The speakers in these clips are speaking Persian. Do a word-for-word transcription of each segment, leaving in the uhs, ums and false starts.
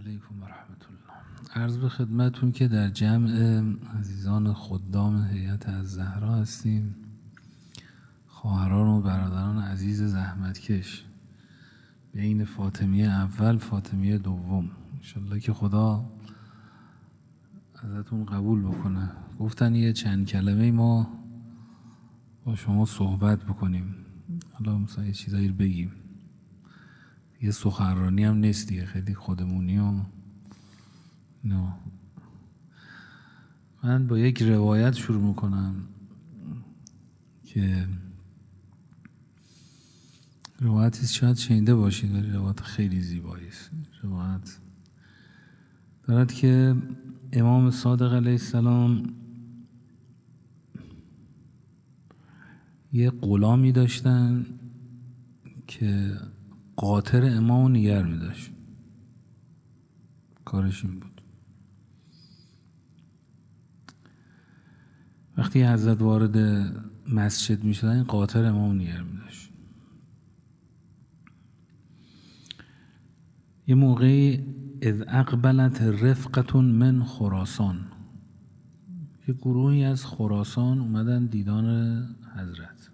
علیکم و رحمت الله. عرض به خدمتون که در جمع عزیزان خدام هیئت الزهرا هستیم، خواهران و برادران عزیز زحمتکش، بین فاطمیه اول فاطمیه دوم. انشالله که خدا ازتون قبول بکنه. گفتن یه چند کلمه ما با شما صحبت بکنیم، حالا مثلا یه چیزایی بگیم، یه سخنرانی هم نیست دیگه، خیلی خودمونی و نه. من با یک روایت شروع میکنم که روایتی شاید شنیده باشید ولی روایت خیلی زیبایی است. روایت دارد که امام صادق علیه السلام یه غلامی داشتن که قاطر امامو نگر می داشت. کارش این بود وقتی حضرت وارد مسجد می شدن قاطر امامو نگر می داشت. یه موقعی اذ اقبلت رفقة من خراسان، یه گروهی از خراسان اومدن دیدان حضرت.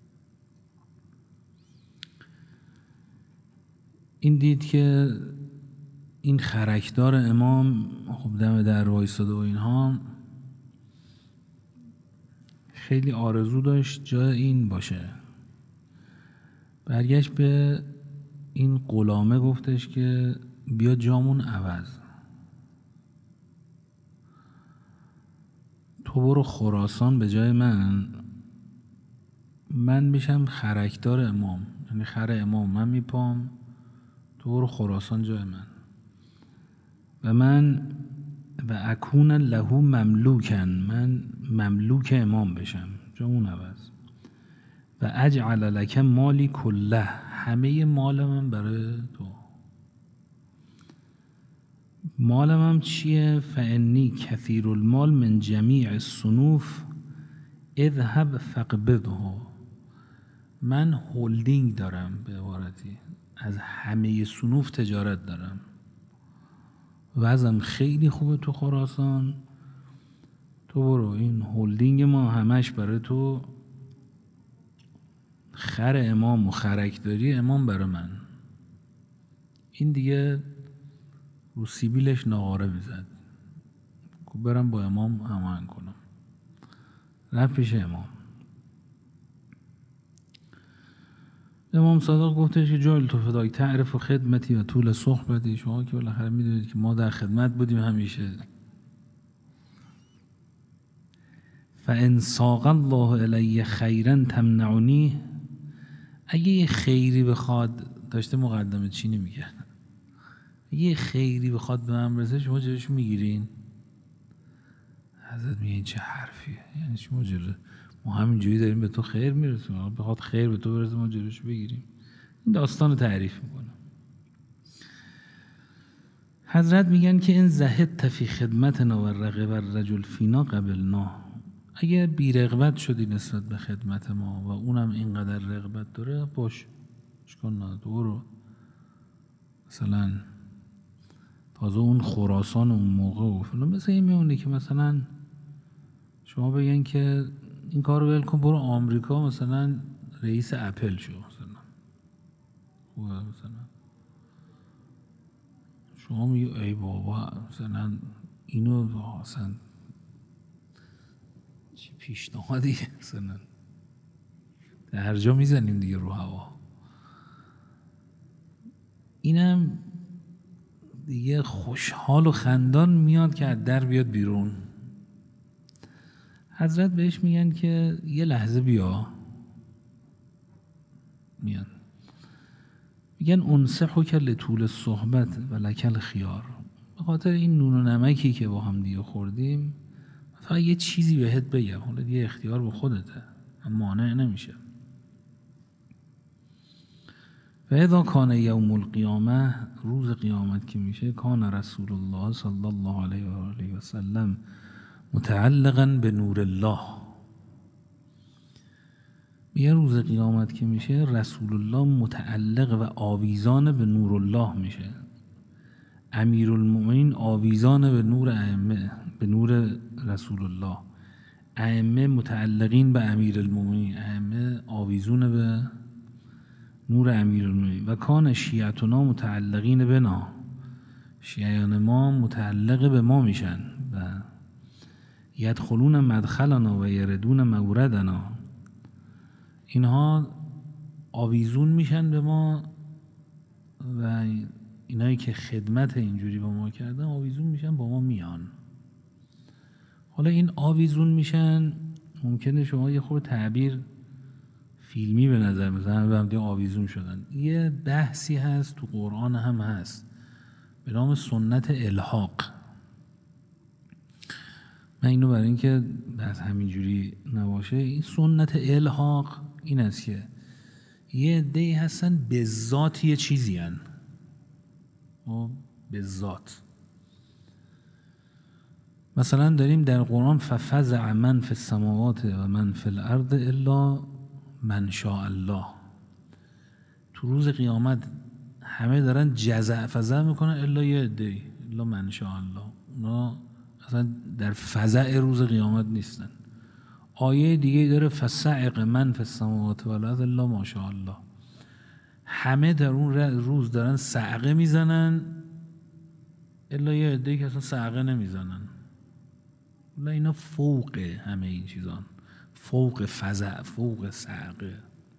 این دید که این خرکدار امام خب دم در وایساده و اینها، خیلی آرزو داشت جای این باشه. برگشت به این غلامه گفتش که بیا جامون عوض، تو برو خراسان به جای من، من میشم خرکدار امام، یعنی خر امام من میپام، تو برو خراسان جای من و من و اکون له مملوکن، من مملوک امام بشم جامون عوض و اجعل لک مالی کله، همه مال من برای تو. مال من چیه؟ فانی کثیر المال من جمیع الصنوف اذهب فقبضه، من هولدینگ دارم، به عبارتی از همه صنوف تجارت دارم، وضعم خیلی خوبه تو خراسان، تو برو این هولدینگ ما همش برای تو، خر امام و خرکداری امام برای من. این دیگه رو سیبیلش ناغاره میزد، برم با امام هماهنگ کنم. رفت پیش امام. امام صادق گفتش که جایل تو فدای تعرف و خدمتی و طول صحبتی، شما که بالاخره میدونید که ما در خدمت بودیم همیشه. فان ساق الله الی خیرا تمنعنی، اگه یه خیری بخواد، داشته مقدمه چینی میگه، اگه یه خیری بخواد به من برسه شما جلوشو میگیرین؟ حضرت میگه این چه حرفیه، یعنی شما جلو ما همینجوری داریم به تو خیر میرسونیم، بخواد خیر به تو برسه ما جلوشو بگیریم؟ این داستان رو تعریف میکنه. حضرت میگن که این زهدت فی خدمتنا و رغب الرجل فینا قبلنا، اگه بی رغبت شدی نسبت به خدمت ما و اونم اینقدر رغبت داره، باش اشکال نداره، برو. مثلا تازه اون خراسان اون موقع و فلان، مثل این میمونه که مثلا شما بگن که این کار رو ول کن برو آمریکا مثلا رئیس اپل شو، مثلا خوبه، مثلا شما میگی ای بابا مثلا اینو مثلا چی پیشنهادی، مثلا هر جا میزنیم دیگه رو هوا. اینم دیگه خوشحال و خندان میاد که از در بیاد بیرون. حضرت بهش میگن که یه لحظه بیا. میان میگن انصحک لطول الصحبت و لک الخیار، به خاطر این نون و نمکی که با هم دیگه خوردیم فقط یه چیزی بهت بگم، حالا دیگه اختیار به خودته، مانع نمیشه. و اذا کان یوم القیامه، روز قیامت که میشه، کان رسول الله صلی الله علیه و آله و سلم متعلقا به نور الله، یه روز قیامت که میشه رسول الله متعلق و آویزان به نور الله میشه. امیرالمؤمنین آویزان به نور ائمه، به نور رسول الله. ائمه متعلقین به امیرالمؤمنین، ائمه آویزون به نور امیرالمؤمنین. و کان شیعتنا متعلقین بنا، شیعیان ما متعلق به ما میشن و یدخلون مدخلنا و یردون موردنا، اینها آویزون میشن به ما و اینایی که خدمت اینجوری با ما کردن آویزون میشن با ما میان. حالا این آویزون میشن ممکنه شما یه خورده تعبیر فیلمی به نظر مثلا به همدیگه آویزون شدن. یه بحثی هست تو قرآن هم هست به نام سنت الحاق. من اینو برای اینکه بس همینجوری نباشه، این سنت الحاق این است که یه عده‌ای هستن به ذات یه چیزی هن، به ذات. مثلا داریم در قرآن ففزع من فی السماوات و من فی الارض الا من شاء الله. تو روز قیامت همه دارن جزع فزع میکنن الا یه عده‌ای، الا من شاء الله. اونا اصلا در فزع روز قیامت نیستن. آیه دیگه داره فصعق من فی السماوات و الارض الا ما شاء الله. همه در اون روز دارن صعقه میزنن الا یه عده‌ای که اصلا صعقه نمیزنن. الا اینا فوق همه این چیزان، فوق فزع، فوق صعقه.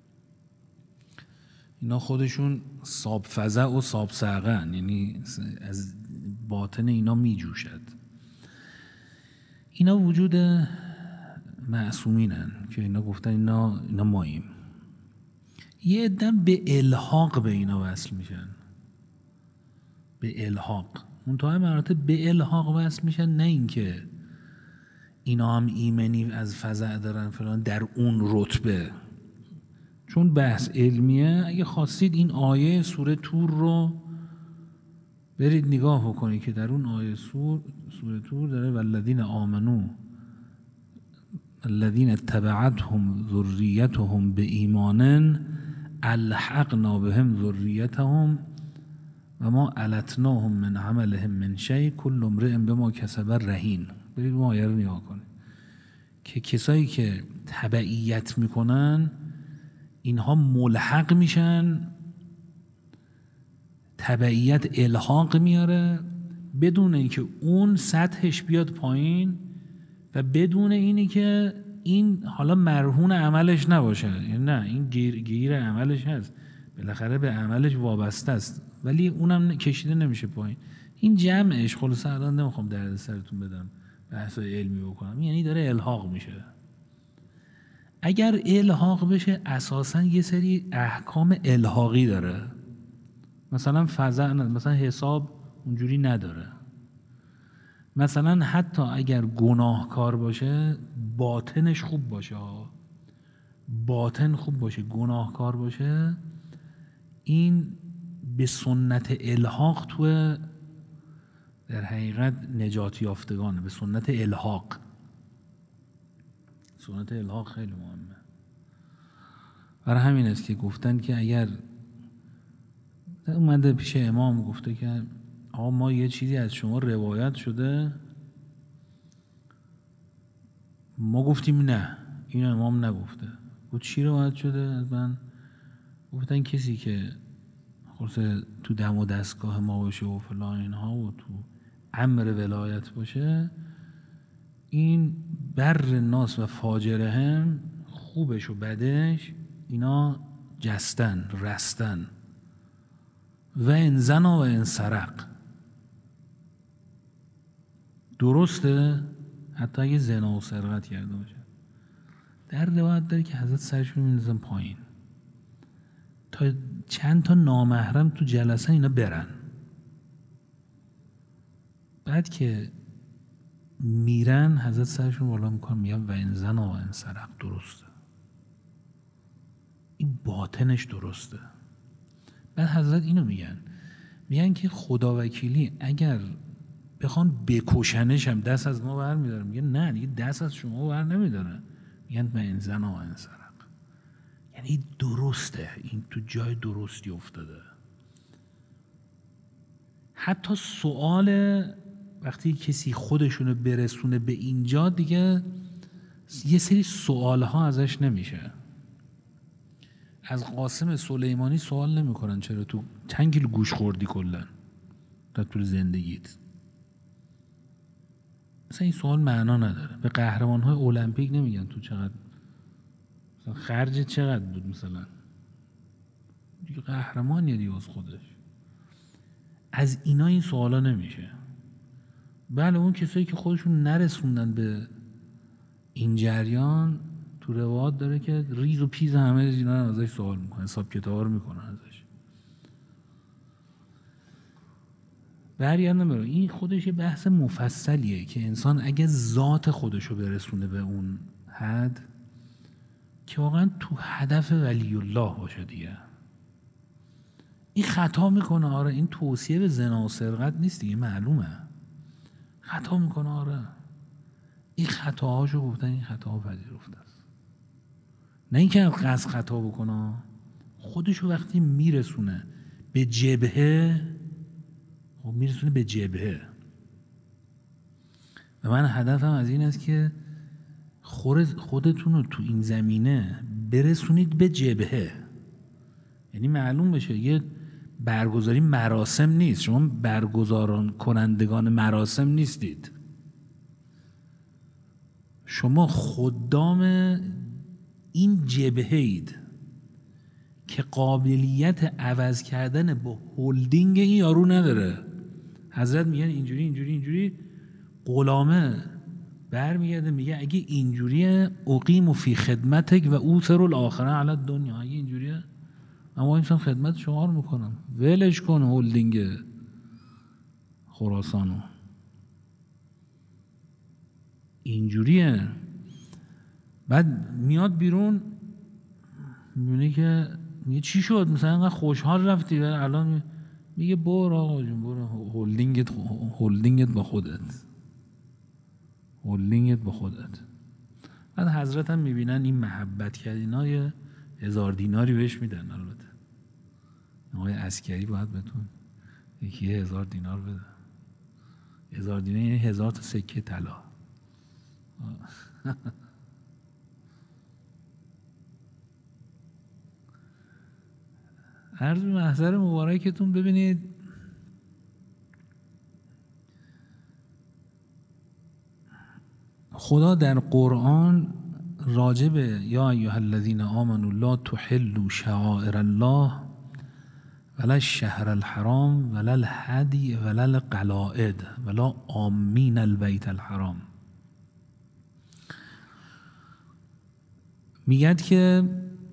اینا خودشون صاب فزع و صاب صعقه، یعنی از باطن اینا می جوشد. اینا وجود معصومینن که اینا گفتن اینا اینا ماییم. یه عده به الحاق به اینا وصل میشن، به الحاق. منتهای مراتب به الحاق وصل میشن، نه اینکه اینا هم ایمنی از فزع دارن فلان در اون رتبه. چون بحث علمیه، اگه خواستید این آیه سوره تور رو برید نگاه بکنید که در اون آیه سور سوره تور داره والذین آمنو الذین اتبعتهم ذریتهم بایمان الحقنا بهم ذریتهم و ما علتناهم من عملهم من شیء کل امرئ بما کسب رهین. برید اون آیه رو نگاه کنید که کسایی که تبعیت میکنن اینها ملحق میشن، تبعیت الحاق میاره بدون اینکه اون سطحش بیاد پایین و بدون اینی که این حالا مرهون عملش نباشه. یعنی نه، این گیر, گیر عملش هست، بالاخره به عملش وابسته است، ولی اونم کشیده نمیشه پایین. این جمعش خلاصه الان نمیخوام درد سرتون بدم بحث علمی بکنم، یعنی داره الحاق میشه. اگر الحاق بشه اساساً یه سری احکام الحاقی داره، مثلا فزع، مثلا حساب اونجوری نداره. مثلا حتی اگر گناهکار باشه باطنش خوب باشه، باطن خوب باشه، گناهکار باشه، این به سنت الحاق تو در حقیقت نجات یافتگانه، به سنت الحاق. سنت الحاق خیلی مهمه. برای همین است که گفتن که اگر اومده پیش امام گفته که آقا ما یه چیزی از شما روایت شده، ما گفتیم نه، این امام نگفته. گفت چی روایت شده از من؟ گفتن کسی که خلاصه تو دم و دستگاه ما باشه و فلان اینها و تو امر ولایت باشه، این بر ناس و فاجره هم خوبش و بدش اینا جستن رستن و ان زنا و ان سرق. درسته حتی اگه زنا و سرقت کرده باشه. در روایت داره که حضرت سرشون می‌ندازن پایین تا چند تا نامحرم تو جلسه اینا برن. بعد که میرن حضرت سرشون بالا میکنن میگن و ان زنا و ان سرق. درسته، این باطنش درسته. بعد حضرت اینو میگن میگن که خدا وکیلی اگر بخوان بکشنش هم دست از ما بر میدارن. میگن نه دیگه دست از شما بر نمیدارن. میگن و ان زنا و ان سرق. یعنی درسته، این تو جای درستی افتاده. حتی سوال وقتی کسی خودشونو برسونه به اینجا دیگه یه سری سوالها ازش نمیشه. از قاسم سلیمانی سوال نمیکنن چرا تو چند کیلو گوش خوردی کلا در طول زندگیت. مثلا این سوال معنا نداره. به قهرمان‌های المپیک نمیگن تو چقدر مثلا خرج چقدر بود، مثلا دیگه قهرمانیه دیگه از خودش. از اینا این سوالا نمیشه. بله اون کسایی که خودشون نرسوندن به این جریان تو روایات داره که ریز و پیز همه اینا رو ازش سوال میکنن، حساب کتابا رو میکنن ازش. برگردم برو این خودش یه بحث مفصلیه که انسان اگه ذات خودشو برسونه به اون حد که واقعا تو هدف ولی الله باشه دیگه. این خطا میکنه آره، این توصیه به زنا و سرقت نیست دیگه، معلومه خطا میکنه آره، این خطاهاشو گفتن، این خطاها پذیرفته است. نه اینکه قصد خطا بکنه، خودشو وقتی میرسونه به جبهه، خب میرسونه به جبهه. و من هدفم از این است که خودتون رو تو این زمینه برسونید به جبهه. یعنی معلوم بشه یه برگزاری مراسم نیست، شما برگزاران کنندگان مراسم نیستید، شما خدام این جبهه اید که قابلیت عوض کردن با هولدینگ این یارو نداره. حضرت میگن اینجوری اینجوری اینجوری، غلامه برمیگرده میگه اگه اینجوریه اقیم فی خدمتک و اوثر الاخره علی الدنیا، اگه اینجوریه اما اینسان خدمت شما رو میکنم، ولش کن هولدینگ خراسانو. اینجوریه. بعد میاد بیرون میبینه که میگه چی شد مثلا اینقدر خوشحال رفتی، الان میگه برو آقا جون برو، هولدینگت هولدینگت با خودت، هولدینگت با خودت. بعد حضرت هم میبینن این محبت کرد، اینا یه هزار دیناری بهش میدن. البته آقای عسکری باید بهتون یکی هزار دینار بده. هزار دینار یعنی هزار تا سکه طلا. عرض به محضر مبارکتون ببینید خدا در قرآن راجب یا ایها الذین آمنوا لا تحلوا شعائر الله ولا الشهر الحرام ولا الهدی ولا القلائد ولا آمین البیت الحرام، میگد که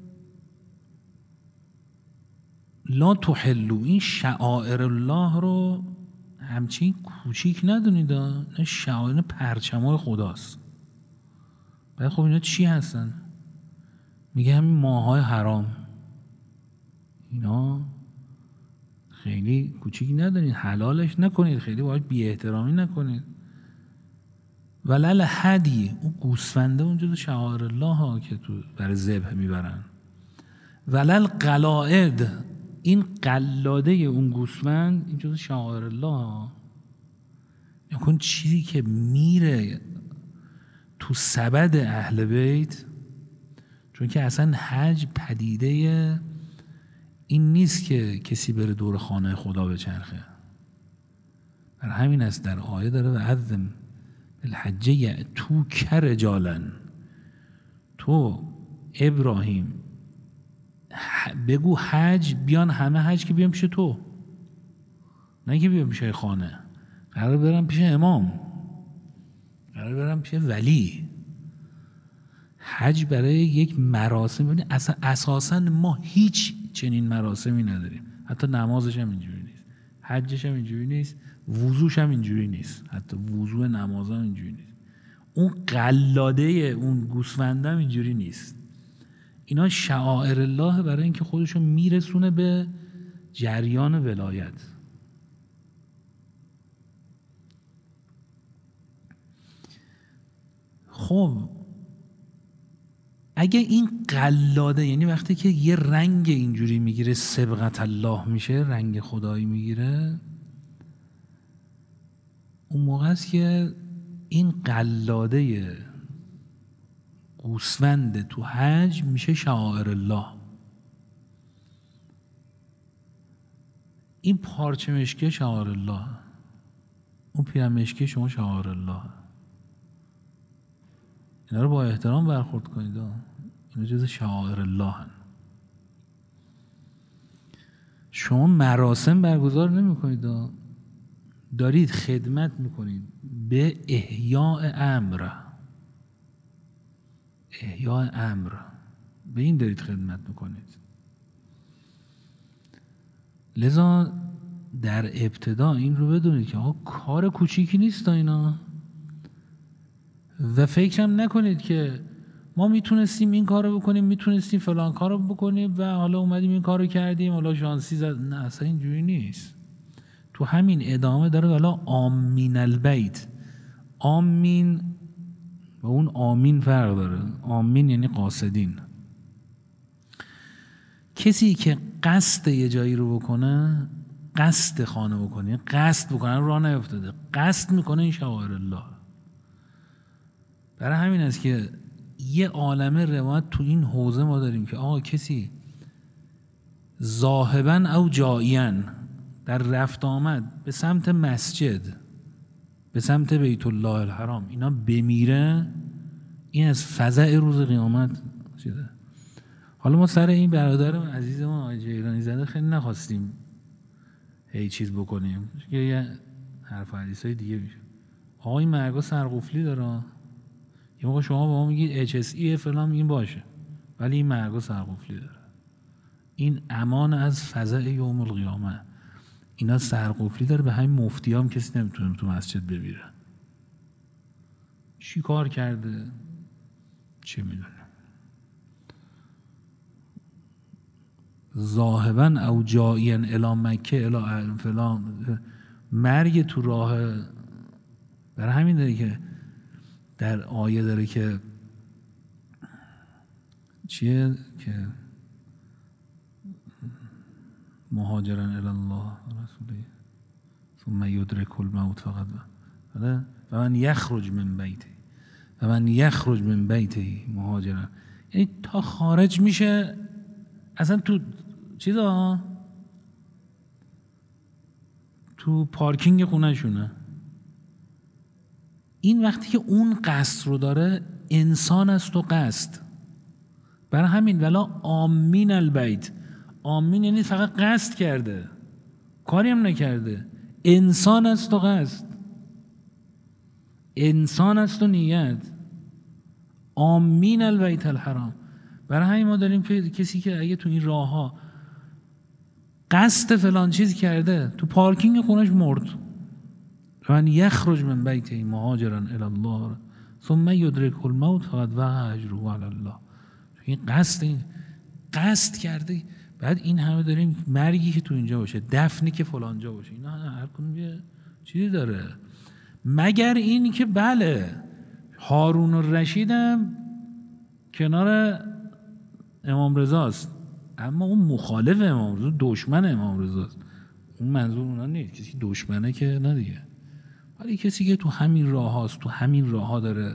لا تحلوا، این شعائر الله رو همچین کوچیک ندونید، نه شعائر پرچمای خداست. بعد خب اینا چی هستن؟ میگه همین ماهای حرام، اینا خیلی کوچیک ندونید، حلالش نکنید، خیلی باید بی احترامی نکنید. ولل هدی، اون گوسفنده اونجا تو شعائر الله ها که تو برای ذبح میبرن. ولل قلائد، این قلاده اون گوسفند این جزء شعائر الله. یعنی چیزی که میره تو سبد اهل بیت، چون که اصلا حج پدیده این نیست که کسی بره دور خانه خدا بچرخه. برای همین است در آیه داره و عظم الحج یأتوک رجالا، تو ابراهیم بگو حج بیان، همه حج که بیان پیش تو، نه که بیان پیش خانه. قرار برم پیش امام، قرار برم پیش ولی. حج برای یک مراسم، ببینید اصلا اساسا ما هیچ چنین مراسمی نداریم، حتی نمازش هم اینجوری نیست، حجش هم اینجوری نیست، وضوش هم اینجوری نیست، حتی وضو نماز هم اینجوری نیست، اون قلاده اون گوسفنده هم اینجوری نیست. اینا شعائر الله برای اینکه خودشو میرسونه به جریان ولایت. خب اگه این قلاده، یعنی وقتی که یه رنگ اینجوری میگیره، سبغت الله میشه، رنگ خدایی میگیره، اون موقع است که این قلاده گوسفند تو حج میشه شعائر الله. این پارچه مشکی شعائر الله، اون پیرن مشکی شما شعائر الله. اینا رو با احترام برخورد کنید، اینا جز شعائر الله هن. شما مراسم برگزار نمی کنید، دارید خدمت میکنید به احیاء امر. احیاء امر به این دارید خدمت میکنید. لذا در ابتدا این رو بدونید که آقا کار کوچیکی نیست اینا، و فکرم نکنید که ما میتونستیم این کار رو بکنیم، میتونستیم فلان کار رو بکنیم و حالا اومدیم این کار رو کردیم، حالا شانسی زد. نه، اصلا اینجوری نیست. تو همین ادامه داره حالا آمین البیت. آمین و اون آمین فرق داره. آمین یعنی قاصدین. کسی که قصد یه جایی رو بکنه، قصد خانه بکنه، قصد بکنه، راه نیفتاده، قصد میکنه، این شعائر الله. برای همین است که یه عالمه روایت تو این حوزه ما داریم که آقا کسی ذاهباً او جائیاً در رفت آمد به سمت مسجد، به سمت بیت الله الحرام اینا بمیره، این از فزع روز قیامت شده. حالا ما سر این برادر عزیز ما آقای جیلانی زاده خیلی نخواستیم هی چیز بکنیم، یه حرف حدیث های دیگه میشه. آقا این مرگا سرقفلی داره، یه موقع شما با ما میگید اچ اس ای فلان، میگیم باشه، ولی این مرگا سرقفلی داره. این امان از فزع یوم القیامه. اینا سرقفلی داره، به همین مفتی هم کسی نمیتونه تو مسجد ببیره. چی کار کرده؟ چه میدونه؟ ذاهباً او جائیاً الی مکه الی فلان، مرگ تو راه. برای همین داره که در آیه داره که چیه که مهاجرا الی الله و رسوله ثم یدرک الموت فقط و من یخرج من بیته و من یخرج من بیته مهاجرا، یعنی تا خارج میشه اصلا تو چیزا، تو پارکینگ خونه شونه. این وقتی که اون قصد رو داره، انسان است و قصد. برای همین ولا آمین البیت، آمین یعنی فقط قصد کرده، کاری هم نکرده. انسان است و قصد، انسان است و نیت. آمین البیت الحرام. برای همین ما داریم که کسی که اگه تو این راه ها قصد فلان چیز کرده، تو پارکینگ خونش مرد، من یخرج من بیته مهاجرا الی الله ثم یدرک الموت فقد وقع اجره علی الله. این قصد این قصد کرده. بعد این همه داریم مرگی که تو اینجا باشه، دفنی که فلان جا باشه، اینا هر کدوم یه چیزی داره. مگر این که بله هارون الرشیدم کنار امام رضاست، اما اون مخالف امام رضا، دشمن امام رضاست. اون منظور اونا نیست، کسی دشمنه که نه دیگه، ولی کسی که تو همین راه هاست، تو همین راه ها داره.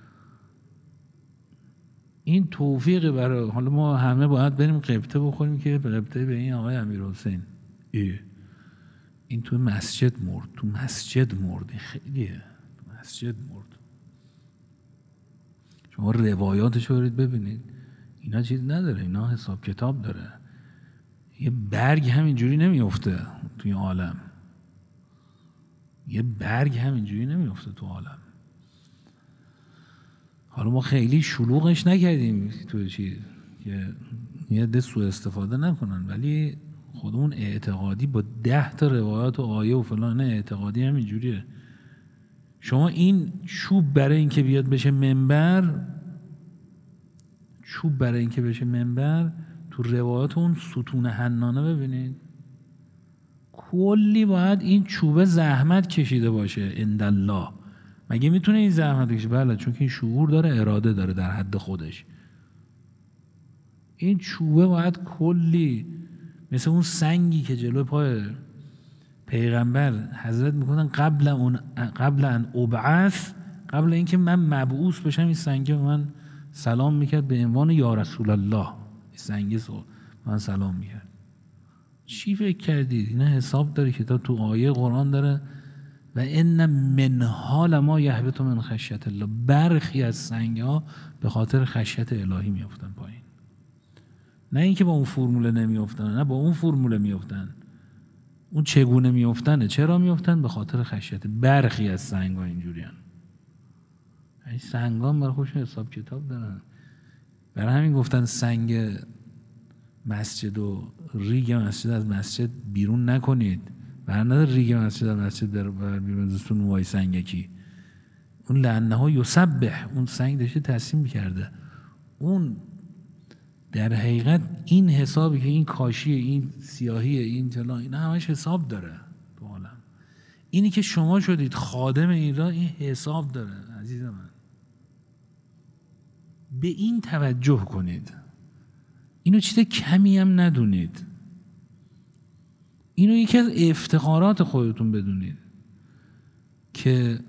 این توفیق برای، حالا ما همه باید بریم قبطه بخوریم که به قبطه به این آقای امیرحسین. این تو مسجد مرد، تو مسجد مرد، خیلیه، تو مسجد مرد. شما روایاتش رو برید ببینید، اینا چیز نداره، اینا حساب کتاب داره. یه برگ همینجوری نمیفته توی عالم، یه برگ همینجوری نمیفته تو عالم. حالا ما خیلی شلوغش نکردیم توی چیز که یه ده سوء استفاده نکنن، ولی خودمون اعتقادی با ده تا روایات و آیه و فلان اعتقادی همینجوریه. شما این چوب برای اینکه بیاد بشه منبر، چوب برای اینکه بشه منبر، تو روایات اون ستون حنانه ببینید، کلی باید این چوبه زحمت کشیده باشه عندالله. مگه میتونه این زحمت بکشه؟ بله، چون که این شعور داره، اراده داره در حد خودش. این چوبه باید کلی مثل اون سنگی که جلو پای پیغمبر حضرت میکنن قبل اون قبل ان ابعث، قبل اینکه من مبعوث بشم این سنگه من سلام میکرد به عنوان یا رسول الله. این سنگه من سلام میکرد. چی فکر کردید؟ اینا حساب داره که تا تو آیه قرآن داره و ان من حال ما یهبط من خشیت الله، برخی از سنگ ها به خاطر خشیت الهی میافتن پایین. نه اینکه با اون فرموله نمیافتن، نه با اون فرموله میافتن. اون چگونه میافتنه؟ چرا میافتن؟ به خاطر خشیت. برخی از سنگ ها اینجوریان. این سنگ ها برای خودشون حساب کتاب دارن. برای همین گفتن سنگ مسجد و ریگ مسجد از مسجد بیرون نکنید. برای نداره ریگ مسجد از مسجد در بیرون زستون وای سنگکی. اون لعنه ها یسبح، اون سنگ داشته تسبیح میکرده. اون در حقیقت این حسابی که این کاشی، این سیاهی، این طلا، این همش حساب داره تو عالم. اینی که شما شدید خادم این را، این حساب داره عزیز من. به این توجه کنید. اینو چیز کمی هم ندونید. اینو یکی از افتخارات خودتون بدونید که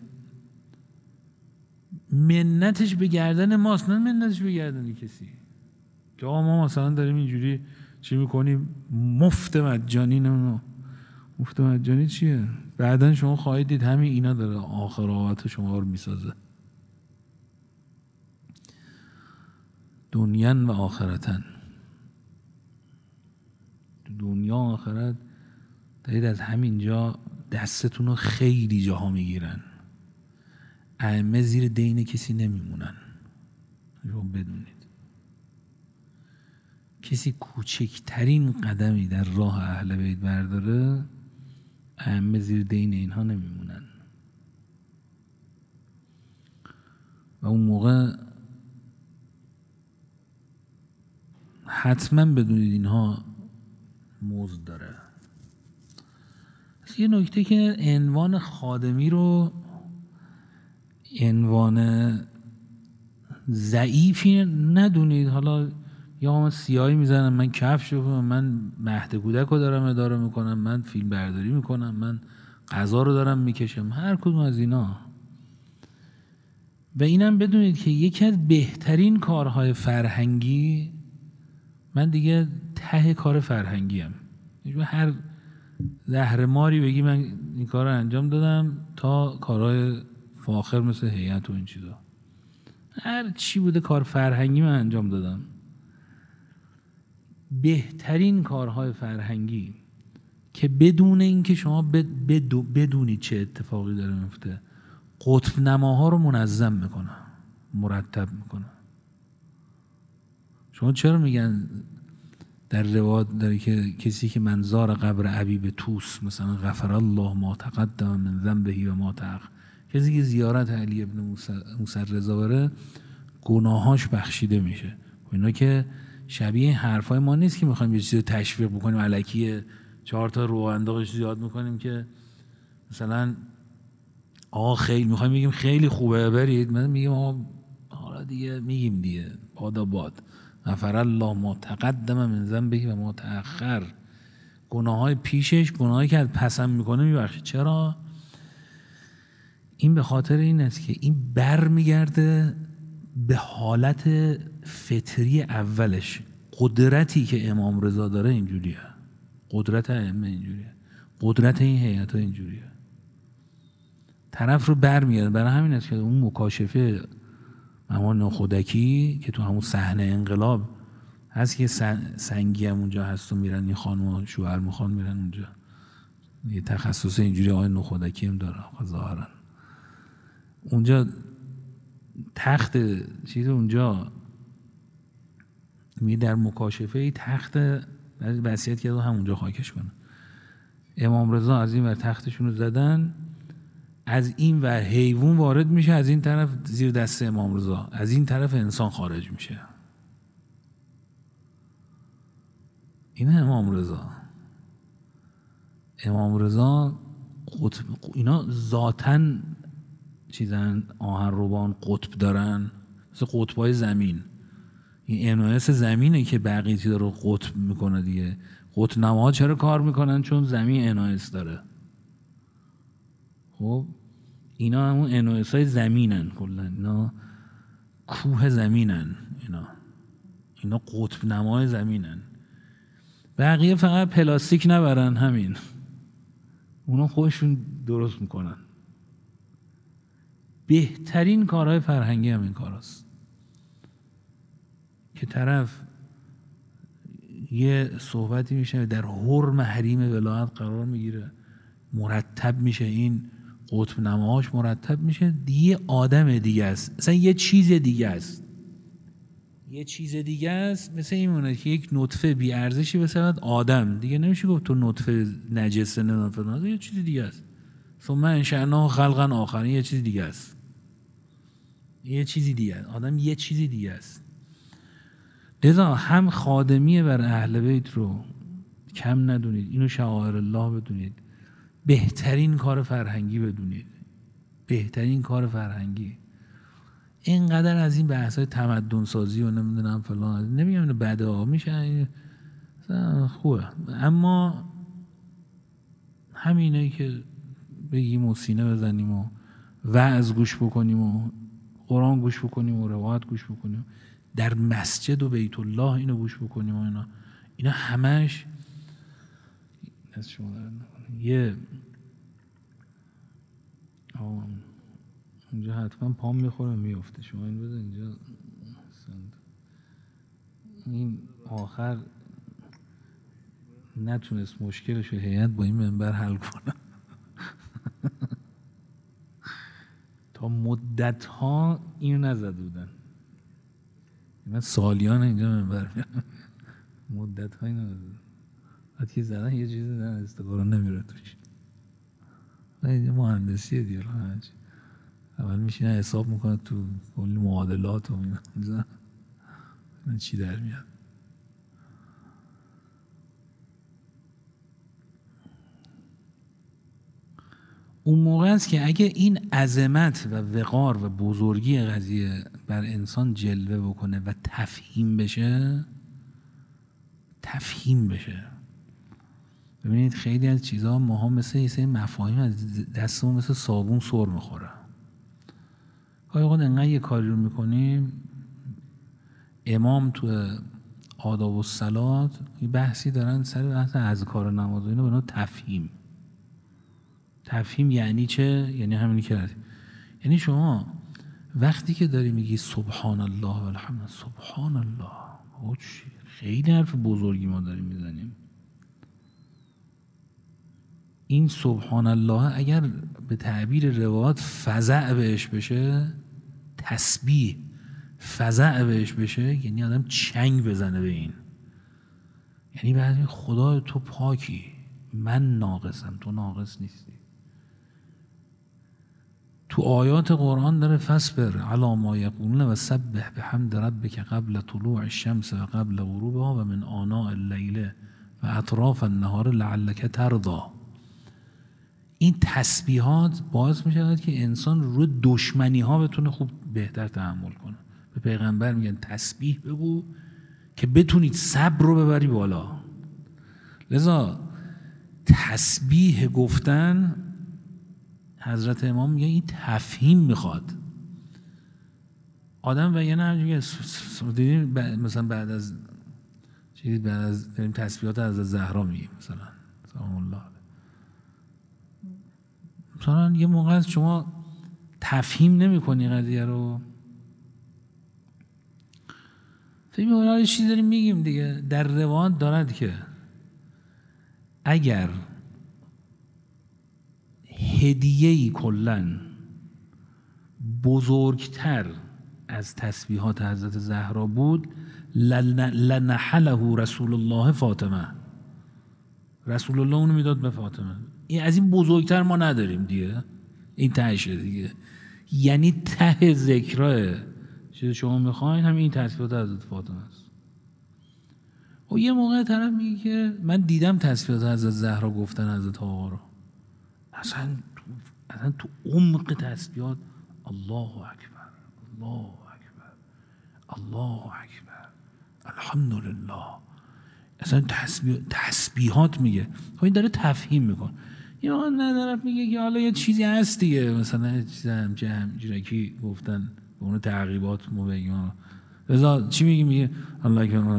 منتش به گردن ماست، نه منتش به گردن کسی. که آقا ما مثلا داریم اینجوری چی میکنیم؟ مفت مجانی. نه مفت مجانی چیه؟ بعدن شما خواهید دید همین اینا داره آخرات شما رو میسازه. دنیا و آخرتن، دنیا و آخرت دارید از همینجا دستتون رو خیلی جاها میگیرن. ائمه زیر دین کسی نمیمونن. رو بدونید کسی کوچکترین قدمی در راه اهل بیت برداره، ائمه زیر دین اینها نمیمونن. و اون موقع حتما بدونید اینها مزد داره. یه نکته که عنوان خادمی رو عنوان ضعیفی ندونید. حالا یا من سیاهی میزنم، من کفش رو، من مهد کودک رو دارم اداره میکنم، من فیلم برداری میکنم، من غذا رو دارم میکشم، هر کدوم از اینا. و اینم بدونید که یکی از بهترین کارهای فرهنگی، من دیگه ته کار فرهنگی ام. هر زهرماری بگی من این کار رو انجام دادم، تا کارهای فاخر مثل هیئت و این چیزا، هر چی بوده کار فرهنگی من انجام دادم. بهترین کارهای فرهنگی که بدون اینکه شما بدونید چه اتفاقی داره میفته، قطب نماها رو منظم میکنه، مرتب میکنه. شما چرا میگن در روایت داره که کسی که من زار قبر ابی به توس مثلا غفر الله ما تقدم من ذنبه و ما تأخر، کسی که زیارت علی ابن موسی رضا بره گناهاش بخشیده میشه. اینا که شبیه حرفای ما نیست که میخوایم یه چیزی تشویق بکنیم الکی چهار تا رو انداغش زیاد میکنیم که مثلا آقا خیلی میخوایم بگیم خیلی خوبه برید، من میگم آقا حالا دیگه میگیم دیگه بادا باد غفر الله ما تقدم من ذنبه و ما تأخر، گناههای پیشش، گناهایی که از پسم میکنه میبخشه. چرا؟ این به خاطر این است که این بر میگرده به حالت فطری اولش. قدرتی که امام رضا داره اینجوریه، قدرت ائمه اینجوریه، قدرت این هیئت ها اینجوریه، طرف رو بر میگرده. برای همین است که اون مکاشفه امان نخودکی که تو همون صحنه انقلاب هست که سنگی هم اونجا هست و میرن این خانم و شوهر میخوان میرن اونجا، یه تخصص اینجوری آقای نخودکی هم داره ظاهرا. اونجا تخت چیز اونجا می در مکاشفه تخت وصیت کرد و همونجا خاکش کنه. امام رضا از این ور تختشون رو زدن، از این ور حیوان وارد میشه، از این طرف زیر دست امام رضا، از این طرف انسان خارج میشه. این امام رضا امام رضا قطب، اینا ذاتاً چیزن آهن روبان قطب دارن، مثل قطبای زمین. این انایس زمینه که بقیه چیزا رو قطب میکنه دیگه. قطب نماها چرا کار میکنن؟ چون زمین انایس داره. خب اینا همون ان او اس های زمینن، کلا اینا کوه زمینن، اینا اینا قطب نمای زمینن. بقیه فقط پلاستیک نبرن، همین اونا خودشون درست میکنن. بهترین کارهای فرهنگی هم این کاراست که طرف یه صحبتی میشه در حرم حریم ولایت قرار میگیره، مرتب میشه، این قطب نماهاش مرتب میشه، دیگه آدم دیگه است، اصلا یه چیز دیگه است، یه چیز دیگه است. مثل این مونه که یک نطفه بی ارزشی بسازد آدم، دیگه نمیشه گفت تو نطفه نجسه، نه فلان، یه چیز دیگه است. ثم انشأناه خلقا آخر، یه چیز دیگه است، یه چیزی دیگه است. آدم یه چیزی دیگه است. لذا هم خادمیه بر اهل بیت رو کم ندونید، اینو شعائر الله بدونید، بهترین کار فرهنگی بدونید، بهترین کار فرهنگی. اینقدر از این بحث‌های تمدن سازی و نمیدونم فلان، نمیگم اینو بده ها، میشه خوبه، اما همینه که بگیم و سینه بزنیم و وعظ گوش بکنیم و قرآن گوش بکنیم و روایت گوش بکنیم، در مسجد و بیت الله اینو گوش بکنیم و اینا اینا همش از شما یه اونجا حتما پام میخوره میفته. شما این بذار اینجا، این آخر نتونست مشکلش رو هیئت با این منبر حل کنه. تا مدت ها اینو نزد بودن، من سالیان اینجا منبر میرم، مدت ها اینو نزد، حتی که زدن یه چیزی نه استقرار نمیره توش. این مهندسیه دیگه، اول میشینه حساب میکنه تو کلی معادلات و اینا چی در میاد. اون موقع است که اگه این عظمت و وقار و بزرگی قضیه بر انسان جلوه بکنه و تفهیم بشه، تفهیم بشه. ببینید خیلی از چیزها ماها مثل یه سری مفاهیم از دستمون مثل صابون سر میخوره. گاهی اوقات انقدر یه کاری رو میکنیم، امام تو آداب الصلات یه بحثی دارن سر بحث اذکار نماز و اینا، به نوع تفهیم. تفهیم یعنی چه؟ یعنی همینی که رد. یعنی شما وقتی که داری میگی سبحان الله و الحمد، سبحان الله، خیلی حرف بزرگی ما داریم میزنیم. این سبحان الله اگر به تعبیر روایات فزع بهش بشه، تسبیح فزع بهش بشه، یعنی آدم چنگ بزنه به این، یعنی بعد خدا تو پاکی، من ناقصم، تو ناقص نیستی. تو آیات قرآن داره فصبر علی ما یقولون و سبح بحمد ربک قبل طلوع الشمس و قبل غروبها و من آناء اللیل و اطراف النهار لعلک ترضی. این تسبیحات باعث می شود که انسان رو دشمنی ها بتونه خوب بهتر تحمل کنه. به پیغمبر میگن تسبیح بگو که بتونید صبر رو ببری بالا. لذا تسبیح گفتن، حضرت امام میگه این تفهیم میخواد. آدم و یه نه دیدیم مثلا بعد از چیزی بعد از تسبیحات از زهرا میگه مثلا سلام الله، مثلا یه موقع از شما تفهیم نمی کنی قضیه رو، فکر می‌کنم یه چیزی داریم میگیم دیگه. در روایت دارد که اگر هدیه‌ای کلن بزرگتر از تسبیحات حضرت زهرا بود، لنحله رسول الله فاطمه، رسول الله اونو میداد به فاطمه. این از این بزرگتر ما نداریم دیگه، این تهشه دیگه. یعنی ته ذکرای چیزی شما میخواین همین این تسبیحات حضرت فاطمه است. و یه موقع طرف میگه که من دیدم تسبیحات حضرت زهرا گفتن حضرت آقا رو، اصلا تو اصلا تو عمق تسبیحات الله اکبر، الله اکبر، الله اکبر، الحمدلله، اصلا تسبیح تسبیحات میگه. خب این داره تفهیم میکنه یه آن طرف میگه که حالا یه چیزی هست دیگه، مثلا یه چیز هم جرکی گفتن به اون تعقیبات مبینا. رضا چی میگی؟ میگه الله که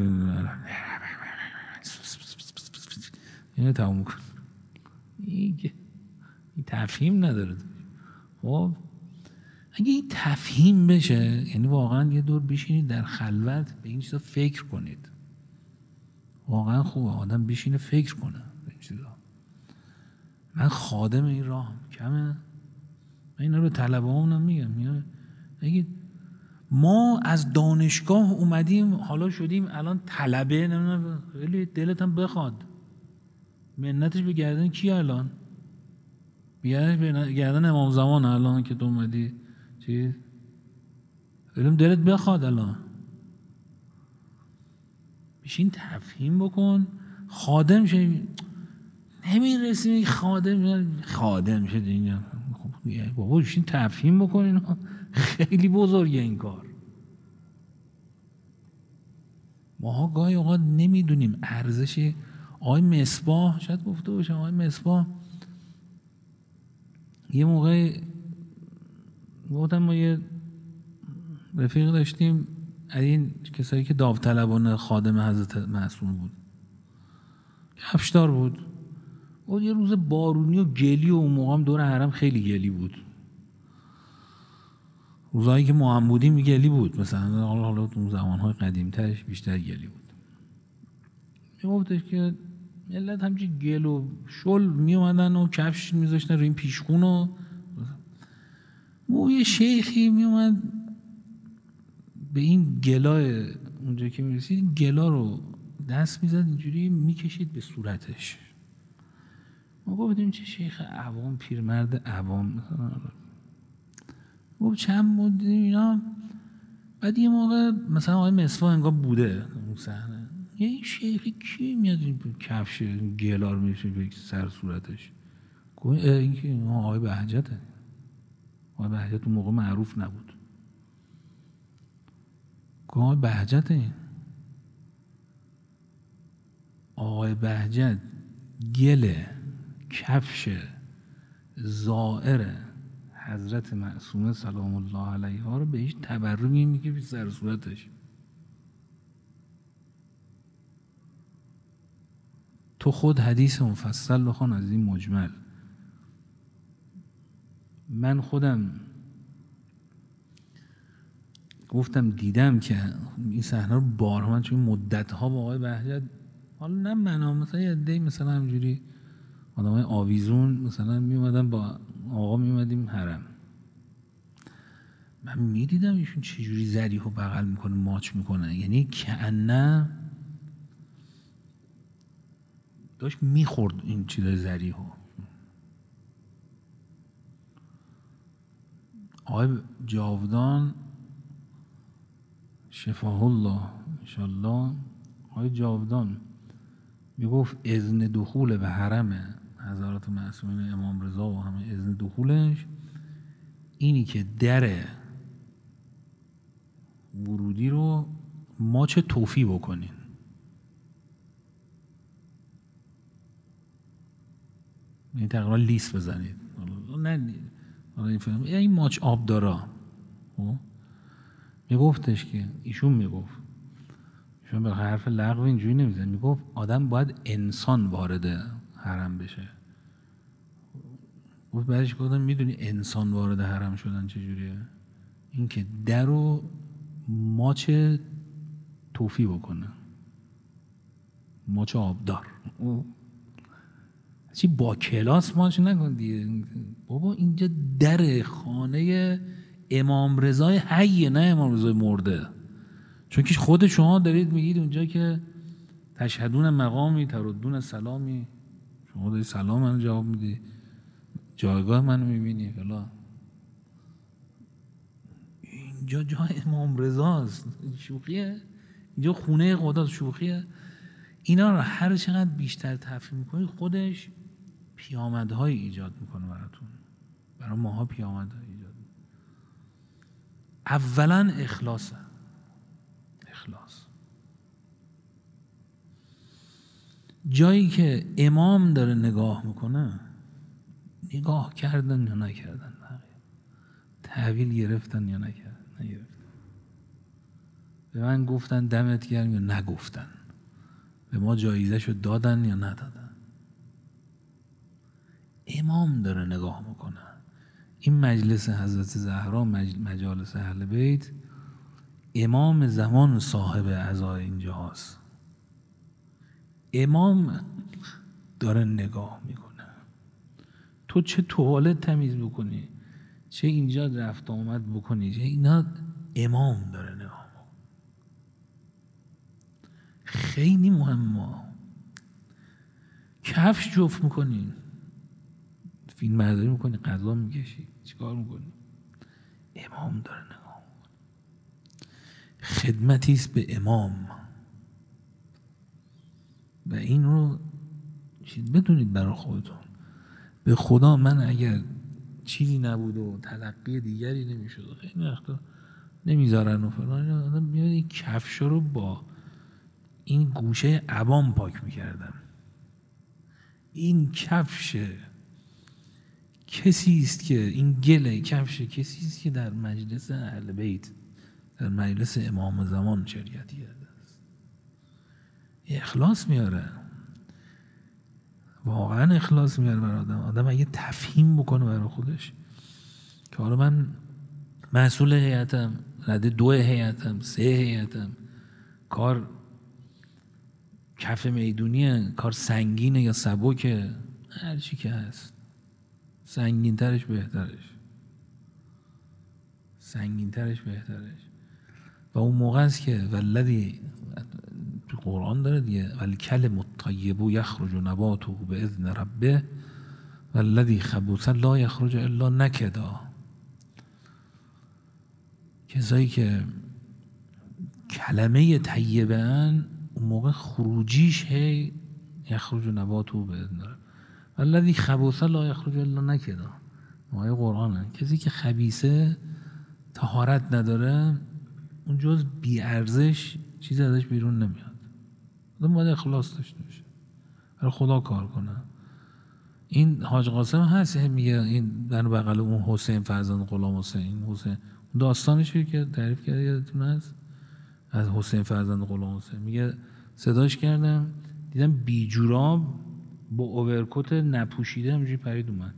اینو تموم کن. این تفهیم نداره. خب اگه این تفهیم بشه، یعنی واقعا یه دور بشینید در خلوت به این چیزا فکر کنید. واقعا خوبه آدم بشینه فکر کنه به این چیزا. من خادم این راه کمه. من اینا رو به طلبه همونم میگم. میگم ما از دانشگاه اومدیم حالا شدیم الان طلبه، نمیدونم خیلی دلت هم بخواد منتش به گردن کی الان؟ به گردن امام زمان الان که تو اومدی چی؟ علم دلت بخواد الان بشین تفهیم بکن، خادم شد. نمیرسیم خادم خادم شد اینجا. بابا بشین تفهیم بکن. اینا خیلی بزرگه این کار. ماها گاهی اوقات نمیدونیم ارزش. آقای مصباح شاید گفته باشم، آقای مصباح یه موقع گفتم ما یه رفیق داشتیم از این کسایی که داوطلبانه خادم حضرت معصوم بود، کفشدار بود. و یه روز بارونی و گلی و اون موقع هم دور حرم خیلی گلی بود. روزایی که ما هم بودیم گلی بود، مثلا حالا حالا اون زمانهای قدیمترش بیشتر گلی بود. میگفتش که ملت همچی گل و شل می اومدن و کفش میذاشتن روی این پیشخون و و یه شیخی می اومد به این گلا اونجا که میرسید این گلا رو دست میزد اینجوری میکشید به صورتش. ما گفتیم چه شیخ عوام، پیرمرد عوام مثلا. گفت چند مدت اینا. بعد یه موقع مثلا آقای مصباح انگار بوده اون صحنه، یه شیخ کی میاد این کفش گلا رو میشه به سر صورتش. گفت این که آقای بهجته. آقای بهجت اون موقع معروف نبود. گفت آقای بهجته. آقای بهجت گله کفش زائر حضرت معصومه سلام الله علیها رو بهش تبرمی میگه به سر صورتش. تو خود حدیث مفصل بخوان از این مجمل. من خودم گفتم دیدم که این صحنه رو بارها، من چون مدت‌ها با آقای بهجت، حالا نه من مثلا یه عده‌ای مثلا همجوری آدمای آویزون مثلا می اومدن با آقا می اومدیم حرم، من می دیدم ایشون چجوری ذریحو بغل میکنه ماچ میکنه، یعنی کأنه داشت میخورد این چیزای ذریحو. آقای جاودان شفاه الله انشالله، آقای جاودان میگفت اذن دخول به حرم حضرات معصومین امام رضا و همه اذن دخولش اینی که در ورودی رو ماچ توفی بکنین. این تقریبا لیس بزنید. نه این ماچ آب دارا. میگفتش که ایشون میگفت، ایشون به حرف لغو اینجوری نمیزن، میگفت آدم باید انسان وارد حرم بشه. گفت بعدش گفتم میدونی انسان وارد حرم شدن چجوریه؟ این که در رو ماچ توفی بکنه، ماچ آبدار. چی با کلاس ماچ نکن دیگه بابا، اینجا در خانه امام رضای حیه نه امام رضای مرده. چون که خود شما دارید میگید اونجا که تشهدون مقامی تردون سلامی، شما دارید سلام منو جواب میدی، جایگاه منو میبینی فلا. اینجا جای امام رضاست، شوخیه؟ اینجا خونه خدا شوخیه؟ اینا رو هر چقدر بیشتر تفهیم میکنید خودش پیامدهای ایجاد میکنه براتون، برای ماها پیامدهای ایجاد میکنه. اولا اخلاصه، اخلاص. جایی که امام داره نگاه میکنه نگاه کردن یا نکردن، تحویل گرفتن یا نکردن، نگرفتن. به من گفتن دمت گرم یا نگفتن، به ما جایزه شو دادن یا ندادن. امام داره نگاه میکنه. این مجلس حضرت زهرا، مجالس اهل بیت، امام زمان صاحب عزای اینجا هست. امام داره نگاه میکنه. تو چه توالت تمیز بکنی، چه اینجا رفت آمد بکنی، چه اینا، امام داره نگاه میکنه. خیلی مهمه. کفش جفت میکنی، فیلم برداری میکنی، غذا میکشی، چیکار میکنی؟ امام داره نگاه میکنه. خدمتی است به امام و این رو بدونید برای خودتون. به خدا من اگر چیزی نبود و تلقی دیگری نمیشد، خیلی وقتا نمیذارن و فلان، آدم میاد این کفش رو با این گوشه عبام پاک میکردن. این کفش کسی است که این گله کفش کسی است که در مجلس اهل بیت، در مجلس امام زمان شرکت کرده است. اخلاص میاره، واقعا اخلاص میاره برای آدم. آدم اگه تفهیم بکنه برای خودش که حالا من مسئول هیئتم، رده دو هیئتم، سه هیئتم، کار کف میدونیه، کار سنگینه یا سبکه، هر چی که هست، سنگین ترش بهترش، سنگین ترش بهترش. و اون موقع است که والذی، تو قرآن داره دیگه، والکلم الطیب یخرج نباته باذن ربه والذی خبث لا یخرج الا نکدا. کسایی که کلمه طیبه ان، اون موقع خروجیش هی یخرج نباته باذن ربه والذی خبث لا یخرج الا نکدا. آیه قرآنه. کسی که خبیثه، طهارت نداره، اون جز بی ارزش چیزی ازش بیرون نمیاد. آدم باید اخلاص داشته باشه، برای خدا کار کنه. این حاج قاسم هست میگه این در بغل اون حسین فرزند غلام حسین، این حسین داستانشی که تعریف کرده یادتون هست از حسین فرزند غلام حسین، میگه صداش کردم دیدم بی جوراب با اوورکوت نپوشیده همجوری پرید اومد.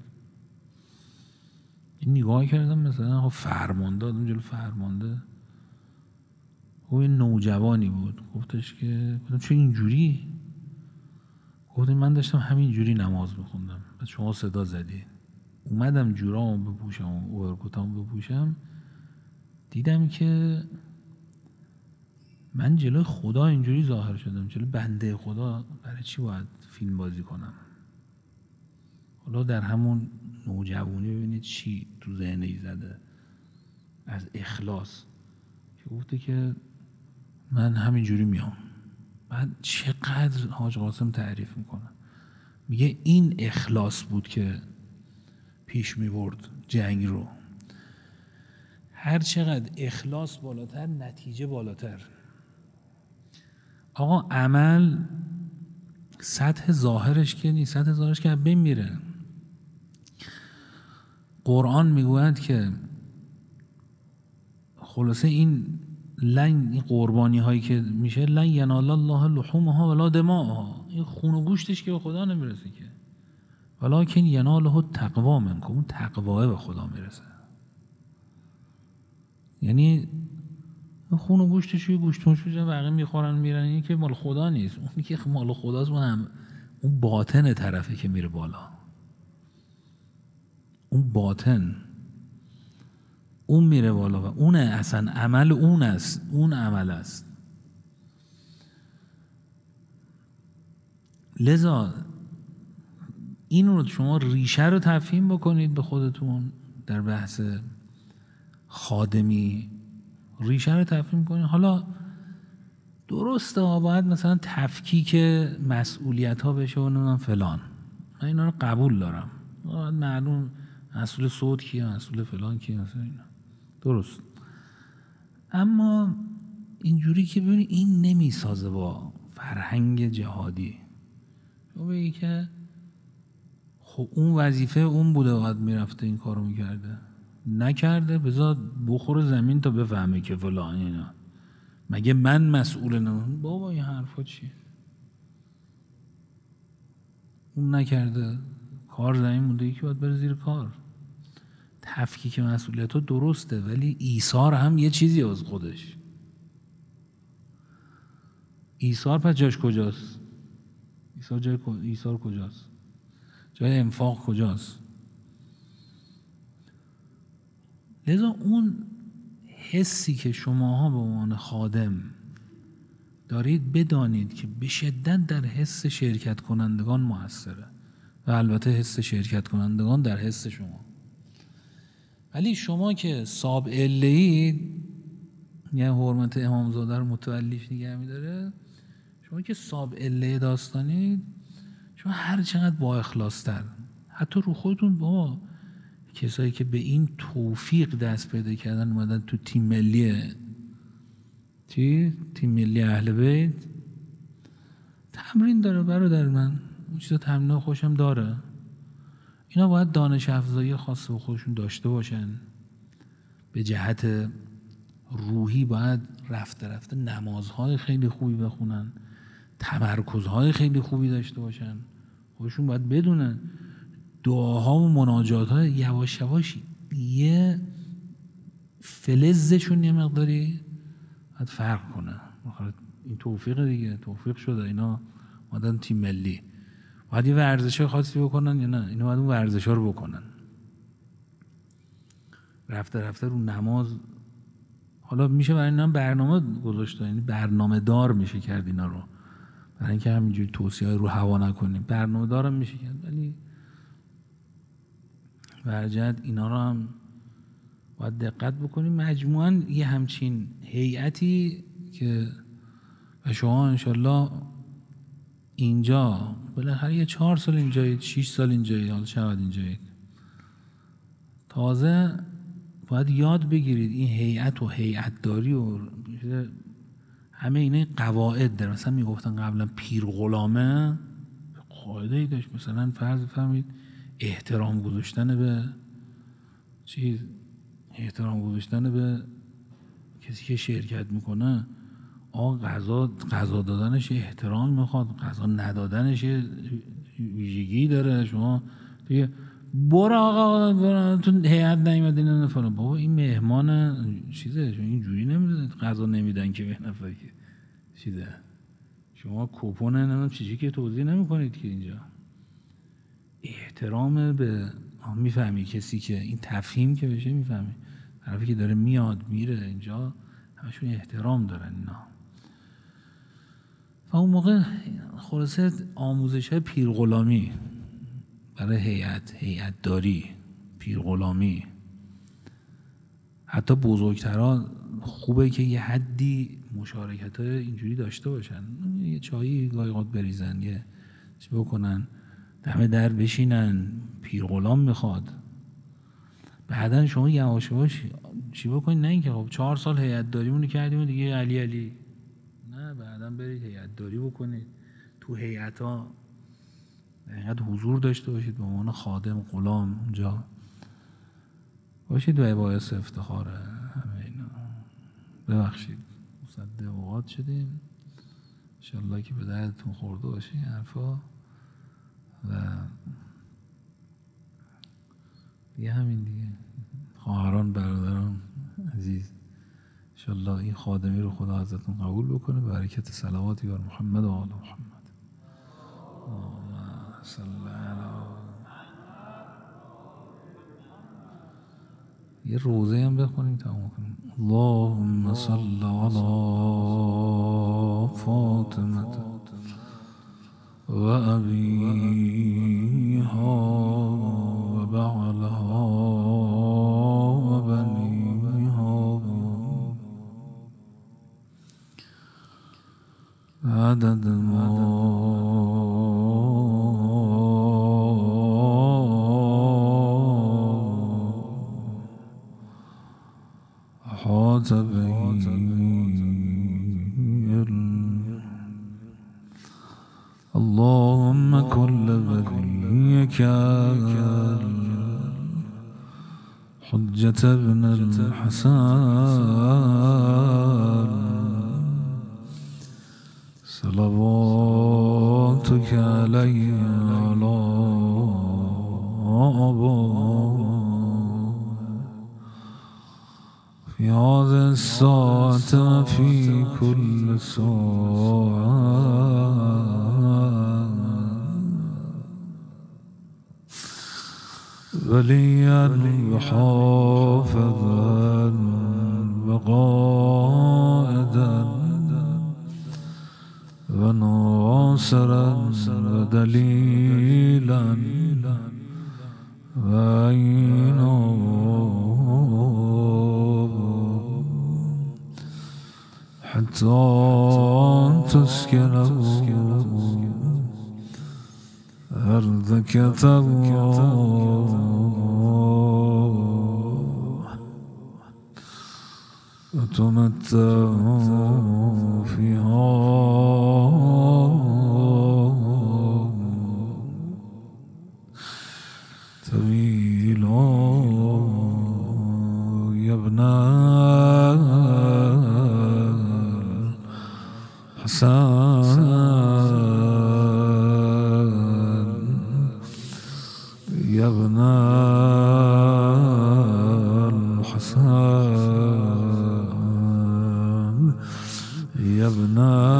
این نگاه کردم مثلا فرمانده، آدم جلو فرمانده، او این نوجوانی بود. گفتش که گفتم چه اینجوری؟ گفتم من داشتم همین جوری نماز بخوندم، بعد شما صدا زدی، اومدم جورامو بپوشم، اوورکوتامو بپوشم، دیدم که من جلوی خدا اینجوری ظاهر شدم، جلوی بنده خدا برای چی باید فیلم بازی کنم؟ حالا در همون نوجوانی ببینید چی تو ذهنش زده از اخلاص، که گفته که من همینجوری میام. بعد چقدر حاج قاسم تعریف میکنه، میگه این اخلاص بود که پیش میبرد جنگ رو. هر چقدر اخلاص بالاتر، نتیجه بالاتر. آقا عمل سطح ظاهرش که نیست، سطح ظاهرش که بین میره. قرآن میگوید که خلاصه این لن، این قربانی هایی که میشه، لن ینال الله لحومها ولا دماءها، این خون و گوشتش که به خدا نمیرسه که، ولکن یناله التقوا منکم، اون تقواه به خدا میرسه. یعنی خون و گوشتش یه گوشتونش میشه بقیه میخورن میرن، این که مال خدا نیست. اون که مال خداست، اون هم اون باطن طرفه که میره بالا، اون باطن اون میره بالا و اون اصلا عمل اون است، اون عمل است. لذا این رو شما ریشه رو تفهیم بکنید به خودتون در بحث خادمی، ریشه رو تفهیم کنید. حالا درسته باید مثلا تفکیک مسئولیت ها بشه و نمیدونم فلان، من اینا رو قبول دارم، باید معلوم مسئول صوت کیه، مسئول فلان کیه، مثلا اینا درست. اما اینجوری که ببینید این نمیسازه با فرهنگ جهادی. شما بگی که خب اون وظیفه اون بوده، باید میرفته این کارو میکرده، نکرده، بذار بخوره زمین تا بفهمه که فلان اینا. مگه من مسئول نمون؟ بابا این حرفا چیه؟ اون نکرده، کار زمین مونده، یکی باید بره زیر کار. تفکیک مسئولیت ها درسته، ولی ایثار هم یه چیزی از خودش. ایثار پس جاش کجاست؟ ایثار جای ایثار کجاست؟ جای انفاق کجاست؟ لذا اون حسی که شماها به عنوان خادم دارید، بدانید که به شدت در حس شرکت کنندگان موثره و البته حس شرکت کنندگان در حس شما. ولی شما که صاب عله‌اید، یه حرمت امامزاده رو متولیش نگه می‌داره، شما که صاب عله داستانید، شما هر چقدر با اخلاص‌تر، حتی رو خودتون، با کسایی که به این توفیق دست پیدا کردن اومدن تو تیم ملی چی؟ تیم ملی اهل بیت، تمرین داره برادر من، اون چیزا تمرین خوشم داره. اینا باید دانش افزایی خاص به خودشون داشته باشن. به جهت روحی باید رفته رفته نمازهای خیلی خوبی بخونن، تمرکزهای خیلی خوبی داشته باشن. خودشون باید بدونن دعاها و مناجات‌ها یواش یواش یه فلزشون یه مقداری باید فرق کنه. این توفیق دیگه، توفیق شده، اینا اومدن تیم ملی، باید یه ورزش خاصی بکنن یا نه؟ اینا باید اون ورزش ها رو بکنن. رفته رفته رو نماز، حالا میشه برای اینا برنامه گذاشته، یعنی برنامه دار میشه کرد اینا رو، برای اینکه همینجوری توصیه رو هوا نکنیم، برنامه دارم میشه کرد. ولی برجت اینا رو هم باید دقت بکنیم. مجموعاً یه همچین هیئتی که و شما انشالله اینجا بالاخره یه چهار سال اینجایید، شیش سال اینجایید، حالا چقدر اینجایید، تازه باید یاد بگیرید این هیئت و هیئت داری و همه اینا قواعد داره. مثلا میگفتن قبلا پیر غلامه، قاعده ای داشت. مثلا فرض فرمید احترام گذاشتن به چیز، احترام گذاشتن به کسی که شرکت میکنه، آقا غذا غذا دادنش احترام میخواد، غذا ندادنش ویژگی داره. شما دیگه برو آقا برو تو هیئت نیومدین نه فلان، بابا این مهمان چیزه، شما اینجوری نمیدونید غذا نمیدن که به نفر که چیزه، شما کوپن نمیدونم چیزی که توضیح نمیکنید که اینجا احترام به میفهمی کسی که این تفهیم که بشه میفهمی طرفی که داره میاد میره اینجا همشون احترام دارن اینا. و اون موقع خلاصه آموزش های پیرغلامی برای هیئت، هیئت داری، پیرغلامی، حتی بزرگترها خوبه که یه حدی مشارکت های اینجوری داشته باشن، یه چایی گاهی اوقات بریزن، یه چی بکنن، دم در بشینن، پیرغلام میخواد. بعدن شما یواش یواش چی بکنید، نه اینکه خب چهار سال هیئت داریمون کردیم و دیگه علی علی، نه، بعدن برید هیئت داری بکنید، تو هیئت ها اینقدر حضور داشته باشید به عنوان خادم غلام اونجا باشید و باعث افتخاره همه اینا. ببخشید مصدق اوقات شدیم، انشالله که به دردتون خورده باشه این حرفا. و دیگه همین دیگه، خواهران برادران عزیز، انشالله این خادمی رو خدا ازتون قبول بکنه، برکت صلوات بر محمد و آل محمد. اللهم صل علی، یه روزه هم بخونیم تمام کنیم. اللهم صل علی فاطمه و ابیها و بعلها و بنیها عدد ما حاط به اللهم كل وليك حجة ابن الحسن صلواتك عليه على آبائه في هذه الساعة في كل ساعة وليا وحافظا وقائدا وناصرا ودليلا وعينا حتى تسكنه أرضك تروح وتمتع فيها طويلا يا ابن الحسن يا ابن الحسن يا ابن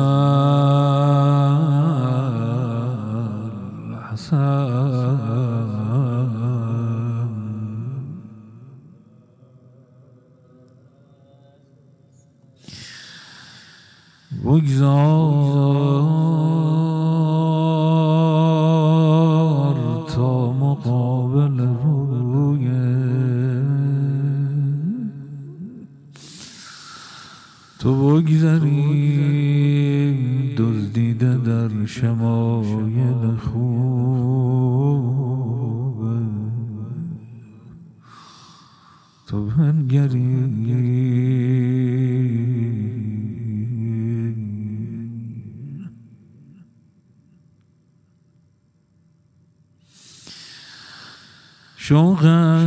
الحسن بگذار تا مقابل روی تو بگذری دزدیده در شمایل خوب تو بنگری شوق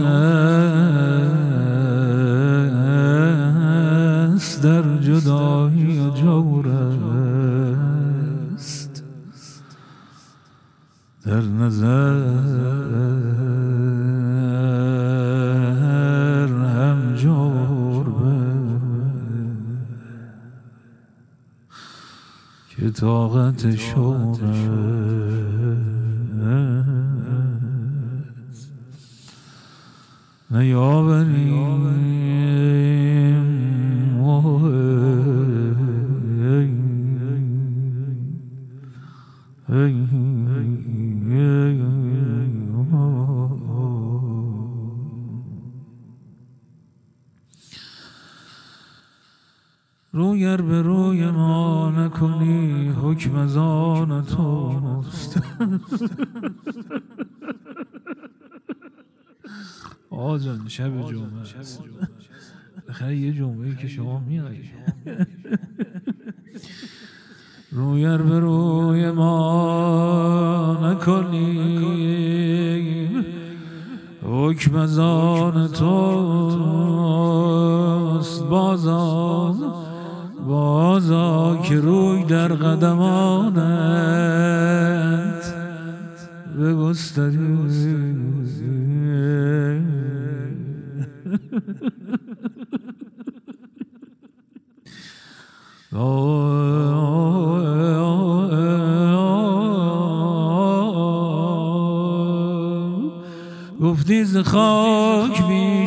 است در جدایی جور است در نظر هم جور که طاقت شوق نیاوریم رویر به روی ما نکنی حکم از آن توست آقا جان شب جمعه است بخیر یه جمعه که شما میایی رویر به روی ما نکنیم حکم از آن توست بازا بازا که روی در قدمانت بگستری گفتی ز خاک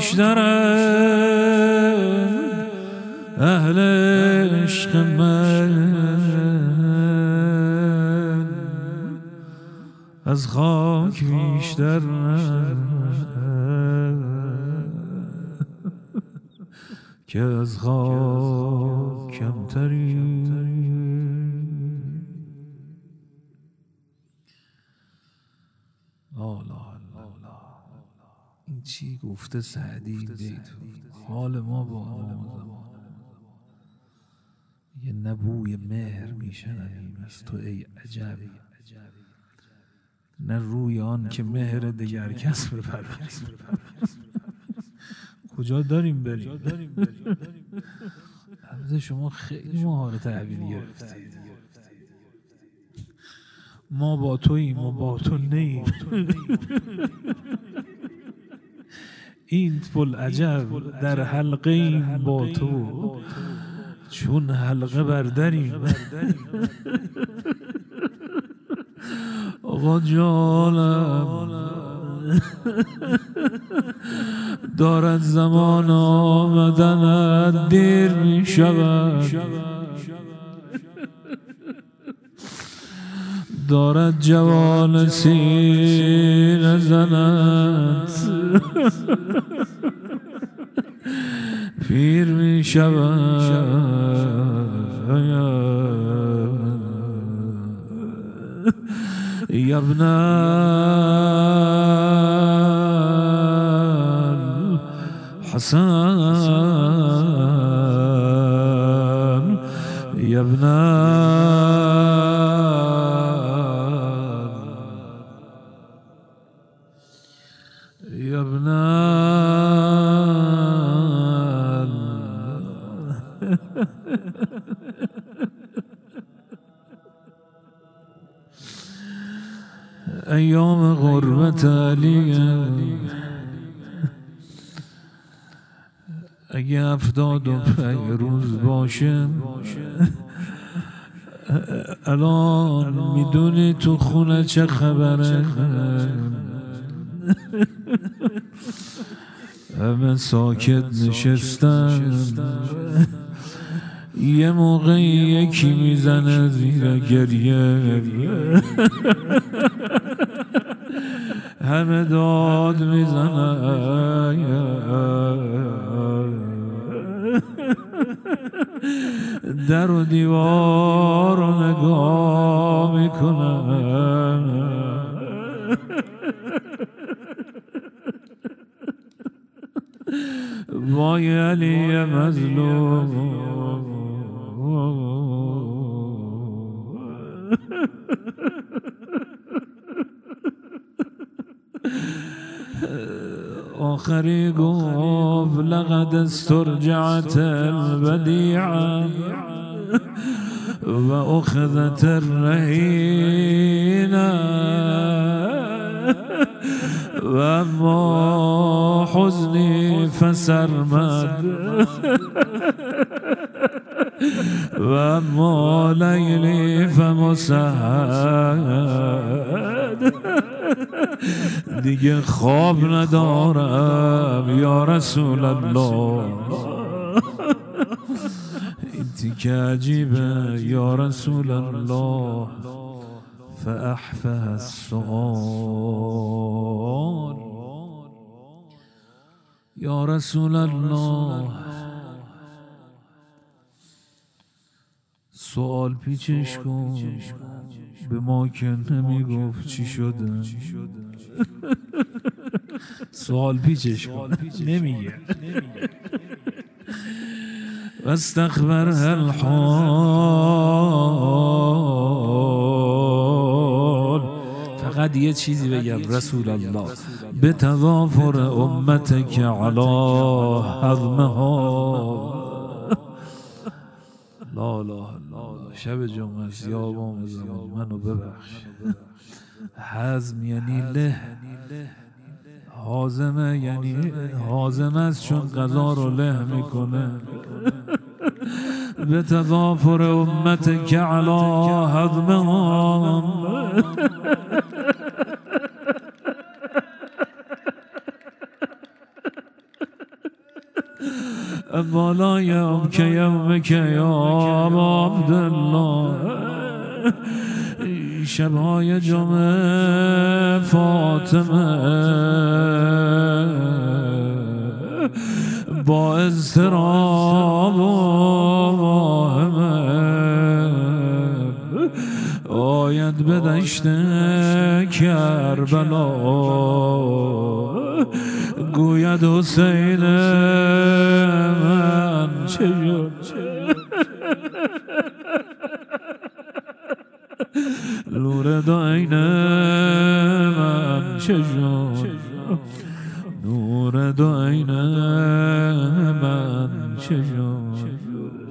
بیشترند اهل عشق من از خاک بیشتر که از خاک کمتری. این چی گفته سعدی بیت حال ما با زمان یه نبوی مهر میشنویم از تو ای عجب، نه روی آن که مهر دگر کس بپروریم. کجا داریم بریم؟ البته شما خیلی مهارت تحویلی گرفتید. ما با توییم و با تو نیم. این پل عجب در حلقه ایم با تو، چون حلقه برداریم. آقا جانم دارد زمان آمدنت دیر می شود، دارد جوان سینه زند پیر می شود. یا ابن الحسن یا ابن یا ابن ایام غربت علی اگه هفتاد و روز باشه الان میدونی تو خونه چه خبره؟ همه ساکت نشستن، یه موقع یکی میزنه زیر گریه، همه داد میزنه، در و دیوار رو نگاه میکنه. وای علی مظلوم، آخری گفت لقد استرجعت البدیعه و اخذت الرهینه و اما حزنی فسرمد و اما لیلی فمسهد. دیگه خواب ندارم یا رسول الله. این تیکه عجیبه یا رسول الله. فأحفه السؤال یا رسول الله. سؤال پیچش کن، به ما که نمیگفت چی شده. سؤال پیچش کن، نمیگه. واستخبر الحال. فقط یه چیزی بگم رسول الله، به تضافر امتک علی هضمها. لا لا لا شب جمعه است یا امام زمان، منو ببخش. هضم یعنی له، هاضمه یعنی هاضم است چون غذا رو له میکنه. به تضافر امتک علی هضمها. اما لا یوم که یوم که یا عبدالله. شبهای جمعه فاطمه با اضطراب و واهمه آید به دشت کربلا. گوید حسین من چه نور دو عین من چه نور دو عین من چه شد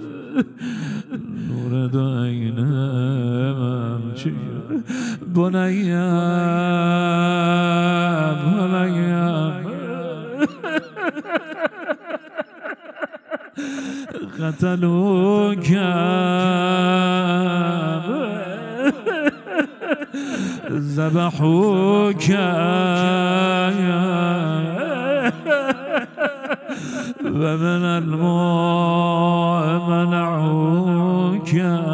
نور دو عین من چه شد بنیم بنیم قتلوک ذبحوک و من الماء منعوک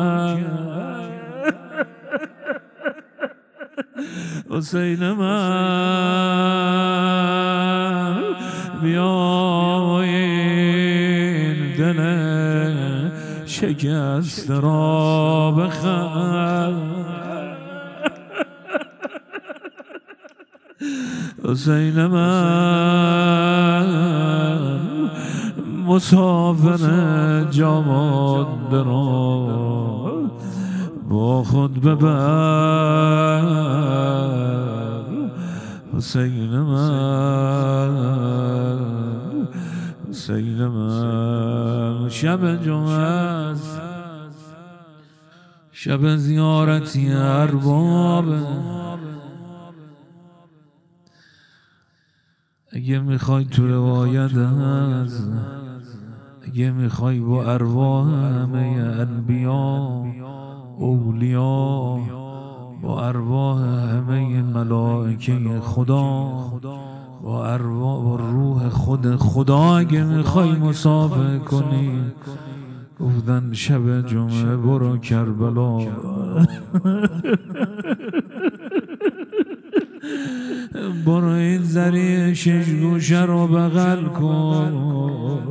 حسین من بیاین دل شکست را بخر حسین من مسافر جامانده را با خود ببر حسین من حسین من شب جمعه شب زیارتی ارباب اگه میخوای تو روایت هست اگه میخوای با ارواح همه انبیا اولیا با ارواح همه ملائکه خدا با ارواح با روح خود خدا اگه میخوای مسافر کنی گفتن شب جمعه برو کربلا برو این زری شش گوشه رو بغل کن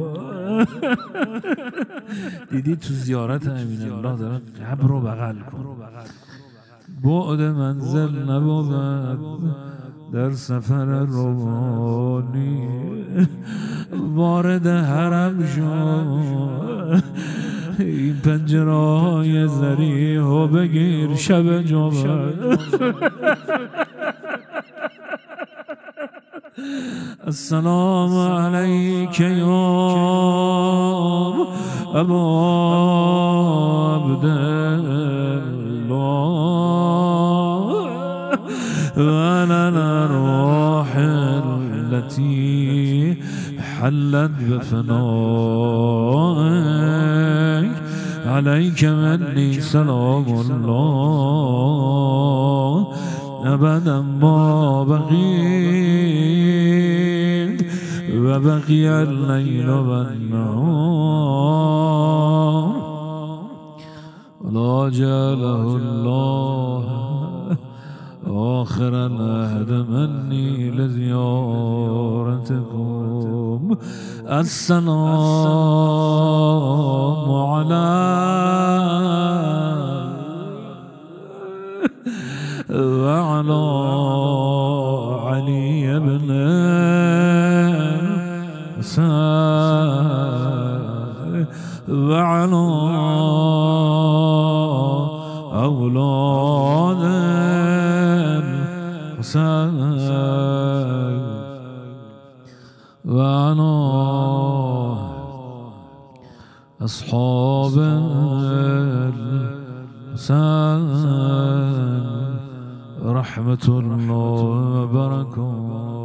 دیدی تو زیارت امین الله دارن قبر رو بغل کن بعد منزل نبود در سفر روانی وارد حرم شد این پنجره های زریح و بگیر شب جمعه السلام علیک یا ابا عبدالله و علی الارواح التي حلت بفنائك عليك مني سلام الله ابدا ما بقيت وبقي الليل والنهار ولا جعله الله آخر العهد مني لزيارتكم السلام على وعلى علي بن الحسين وعلى أولاد الحسين وعلى أصحاب الحسين رحمة الله وبركاته.